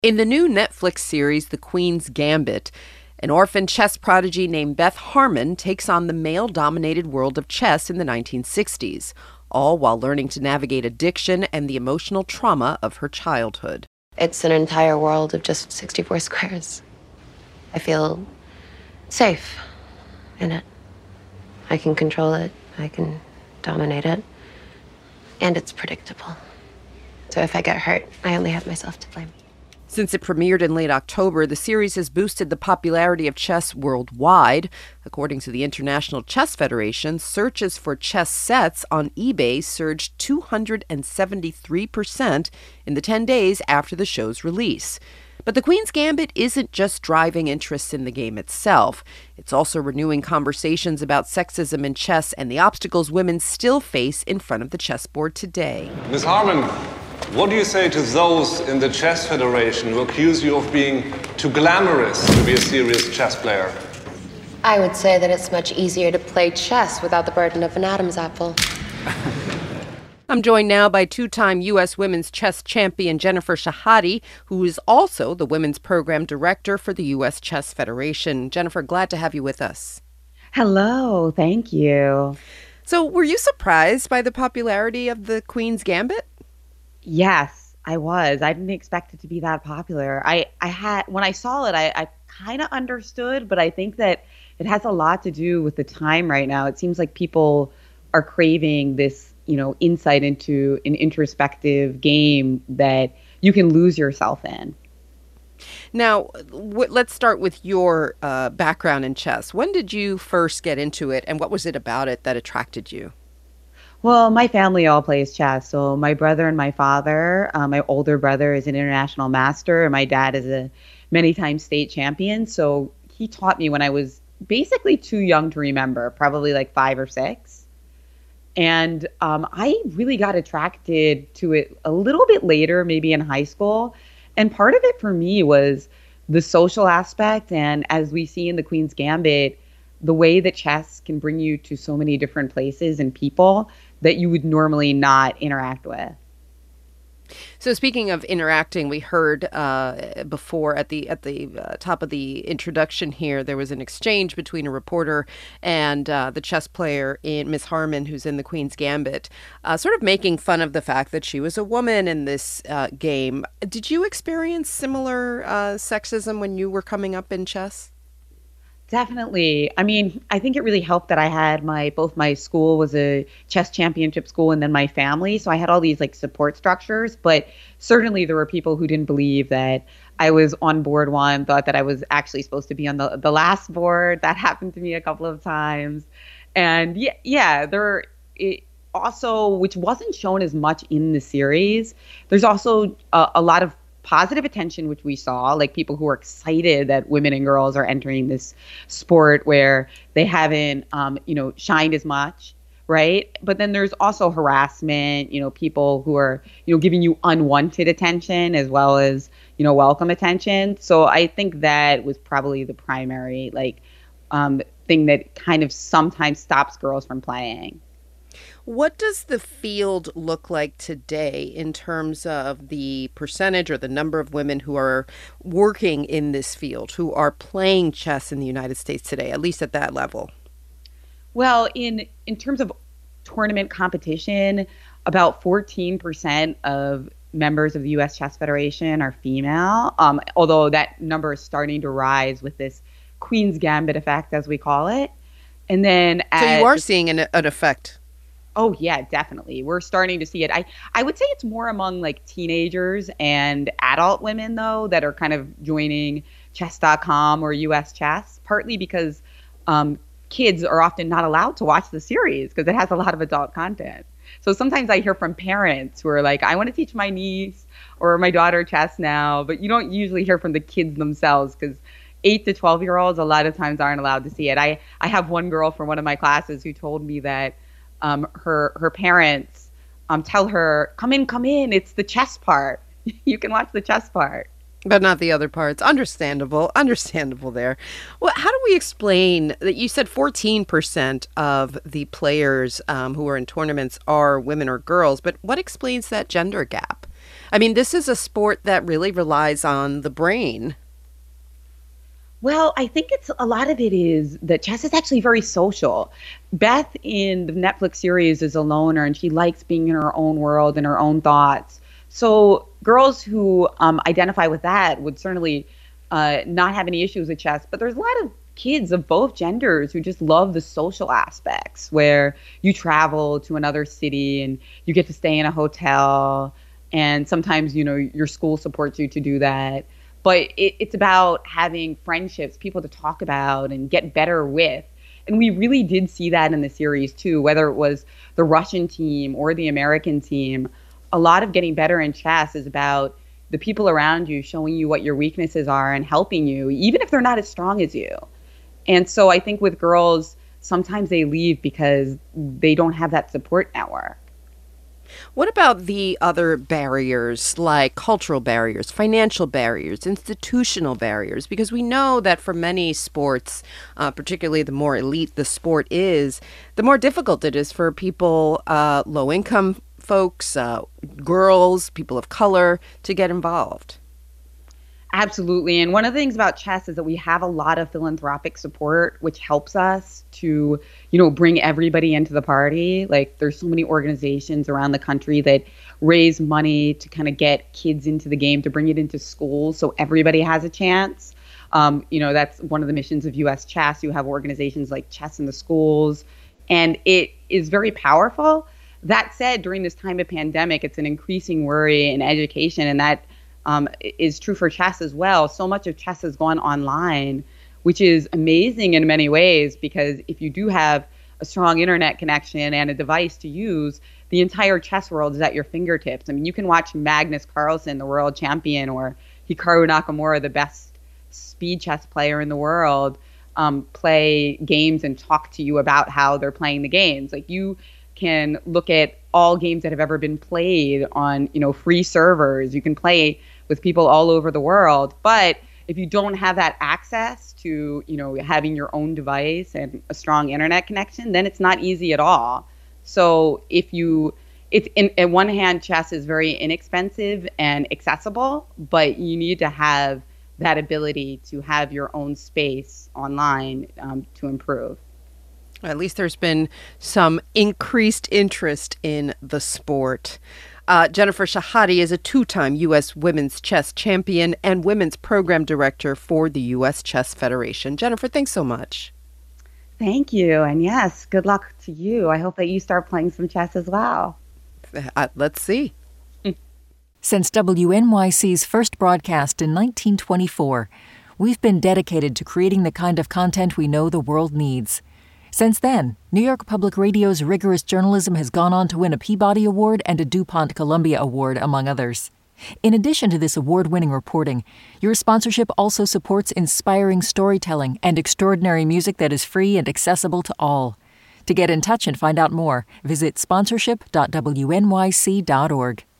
In the new Netflix series, The Queen's Gambit, an orphan chess prodigy named Beth Harmon takes on the male-dominated world of chess in the 1960s, all while learning to navigate addiction and the emotional trauma of her childhood. It's an entire world of just 64 squares. I feel safe in it. I can control it. I can dominate it. And it's predictable. So if I get hurt, I only have myself to blame. Since it premiered in late October, the series has boosted the popularity of chess worldwide. According to the International Chess Federation, searches for chess sets on eBay surged 273% in the 10 days after the show's release. But The Queen's Gambit isn't just driving interest in the game itself. It's also renewing conversations about sexism in chess and the obstacles women still face in front of the chessboard today. Ms. Harmon, what do you say to those in the Chess Federation who accuse you of being too glamorous to be a serious chess player? I would say that it's much easier to play chess without the burden of an Adam's apple. I'm joined now by two-time U.S. women's chess champion Jennifer Shahade, who is also the women's program director for the U.S. Chess Federation. Jennifer, glad to have you with us. Hello, thank you. So, were you surprised by the popularity of The Queen's Gambit? Yes, I was. I didn't expect it to be that popular. When I saw it, I kind of understood, but I think that it has a lot to do with the time right now. It seems like people are craving this, insight into an introspective game that you can lose yourself in. Now, let's start with your background in chess. When did you first get into it, and what was it about it that attracted you? Well, my family all plays chess. So my brother and my father, my older brother is an international master, and my dad is a many-time state champion. So he taught me when I was basically too young to remember, probably like 5 or 6. And I really got attracted to it a little bit later, maybe in high school. And part of it for me was the social aspect. And as we see in The Queen's Gambit, the way that chess can bring you to so many different places and people that you would normally not interact with. So speaking of interacting, we heard before at the top of the introduction here, there was an exchange between a reporter and the chess player in Miss Harmon, who's in The Queen's Gambit, sort of making fun of the fact that she was a woman in this game. Did you experience similar sexism when you were coming up in chess? Definitely. I mean, I think it really helped that I had both my school was a chess championship school and then my family. So I had all these like support structures, but certainly there were people who didn't believe that I was on board one, thought that I was actually supposed to be on the last board. That happened to me a couple of times. And it also, which wasn't shown as much in the series, there's also a lot of positive attention, which we saw, like people who are excited that women and girls are entering this sport where they haven't, shined as much, right? But then there's also harassment, people who are, giving you unwanted attention as well as, welcome attention. So I think that was probably the primary, thing that kind of sometimes stops girls from playing. What does the field look like today in terms of the percentage or the number of women who are working in this field, who are playing chess in the United States today, at least at that level? Well, in terms of tournament competition, about 14% of members of the U.S. Chess Federation are female, although that number is starting to rise with this Queen's Gambit effect, as we call it. And then so you are seeing an effect. Oh, yeah, definitely. We're starting to see it. I would say it's more among like teenagers and adult women, though, that are kind of joining chess.com or US Chess, partly because kids are often not allowed to watch the series because it has a lot of adult content. So sometimes I hear from parents who are like, I want to teach my niece or my daughter chess now, but you don't usually hear from the kids themselves because 8 to 12-year-olds a lot of times aren't allowed to see it. I have one girl from one of my classes who told me that her parents tell her, come in, it's the chess part. You can watch the chess part. But not the other parts. Understandable there. Well, how do we explain that you said 14% of the players who are in tournaments are women or girls, but what explains that gender gap? I mean, this is a sport that really relies on the brain. Well, I think it's a lot of it is that chess is actually very social. Beth in the Netflix series is a loner and she likes being in her own world and her own thoughts. So girls who identify with that would certainly not have any issues with chess. But there's a lot of kids of both genders who just love the social aspects where you travel to another city and you get to stay in a hotel. And sometimes, your school supports you to do that. But it's about having friendships, people to talk about and get better with. And we really did see that in the series, too, whether it was the Russian team or the American team. A lot of getting better in chess is about the people around you showing you what your weaknesses are and helping you, even if they're not as strong as you. And so I think with girls, sometimes they leave because they don't have that support network. What about the other barriers, like cultural barriers, financial barriers, institutional barriers? Because we know that for many sports, particularly the more elite the sport is, the more difficult it is for people, low-income folks, girls, people of color, to get involved. Absolutely. And one of the things about chess is that we have a lot of philanthropic support, which helps us to, bring everybody into the party. Like there's so many organizations around the country that raise money to kind of get kids into the game, to bring it into schools so everybody has a chance. That's one of the missions of U.S. Chess. You have organizations like Chess in the Schools, and it is very powerful. That said, during this time of pandemic, it's an increasing worry in education, and that is true for chess as well. So much of chess has gone online, which is amazing in many ways, because if you do have a strong internet connection and a device to use, the entire chess world is at your fingertips. I mean, you can watch Magnus Carlsen, the world champion, or Hikaru Nakamura, the best speed chess player in the world, play games and talk to you about how they're playing the games. Like you can look at all games that have ever been played on, free servers. You can play with people all over the world. But if you don't have that access to, having your own device and a strong internet connection, then it's not easy at all. So on one hand, chess is very inexpensive and accessible, but you need to have that ability to have your own space online to improve. At least there's been some increased interest in the sport. Jennifer Shahade is a two-time U.S. women's chess champion and women's program director for the U.S. Chess Federation. Jennifer, thanks so much. Thank you. And yes, good luck to you. I hope that you start playing some chess as well. Let's see. Since WNYC's first broadcast in 1924, we've been dedicated to creating the kind of content we know the world needs. Since then, New York Public Radio's rigorous journalism has gone on to win a Peabody Award and a DuPont Columbia Award, among others. In addition to this award-winning reporting, your sponsorship also supports inspiring storytelling and extraordinary music that is free and accessible to all. To get in touch and find out more, visit sponsorship.wnyc.org.